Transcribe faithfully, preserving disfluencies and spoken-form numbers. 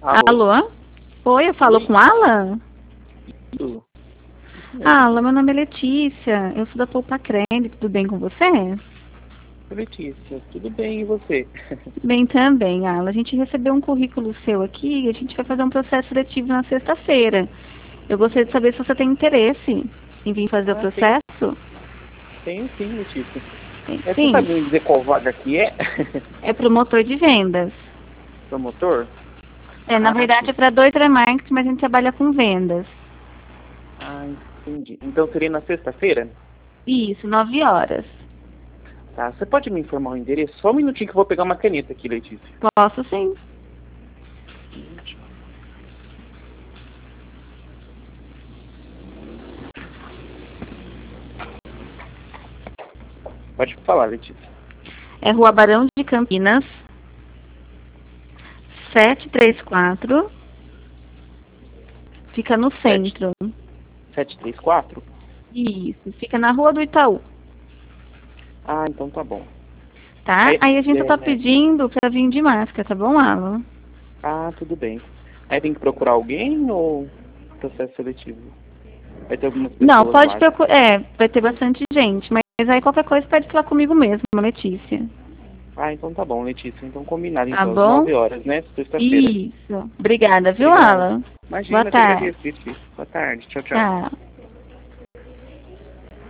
Alô? Alô? Oi, eu falo Oi? com Alan? Tudo? Alan, meu nome é Letícia. Eu sou da Poupa Creme. Tudo bem com você? Letícia, tudo bem e você? Bem também, Alan. A gente recebeu um currículo seu aqui e a gente vai fazer um processo seletivo na sexta-feira. Eu gostaria de saber se você tem interesse em vir fazer o Ah, tem, processo. tenho sim, Letícia. Tem É, você sim. sabe me dizer qual vaga que é? É promotor de vendas. Promotor? É, na Ah, verdade sim. é para dois remarketing, mas a gente trabalha com vendas. Ah, entendi. Então seria na sexta-feira? Isso, nove horas. Tá, você pode me informar o endereço? Só um minutinho que eu vou pegar uma caneta aqui, Letícia. Posso sim. Pode falar, Letícia. É Rua Barão de Campinas, setecentos e trinta e quatro. Fica no Sete, centro. sete três quatro? Isso, fica na Rua do Itaú, Ah, então tá bom. tá? Aí, Aí a gente tá é, pedindo pra vir de máscara, tá bom, Alan? ah, tudo bem. Aí tem que procurar alguém ou processo seletivo? Vai ter algumas Não, pessoas pode lá já. procurar. É, vai ter bastante gente, mas aí qualquer coisa pode falar comigo mesmo, Letícia. Ah, então tá bom, Letícia. Então combinado, Tá então, às bom? nove horas, né? Sexta-feira. Isso. Obrigada, viu, Obrigado. Alan? Boa Imagina, eu que tarde. agradeço, Letícia. Boa tarde. Tchau, tchau. Tchau.